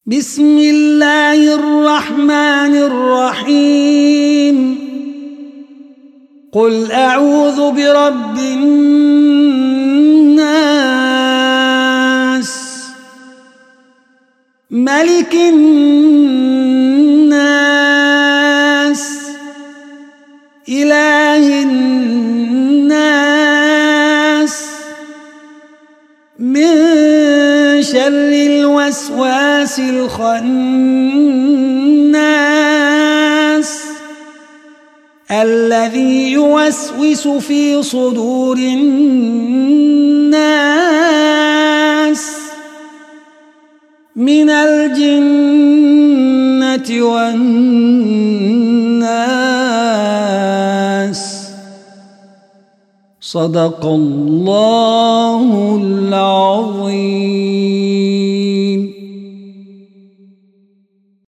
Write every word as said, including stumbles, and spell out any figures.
بسم الله الرحمن الرحيم قل أعوذ برب الناس ملك الناس إله الناس من شر الوسواس الخناس الذي يوسوس في صدور الناس من الجنة والناس. صدق الله العظيم.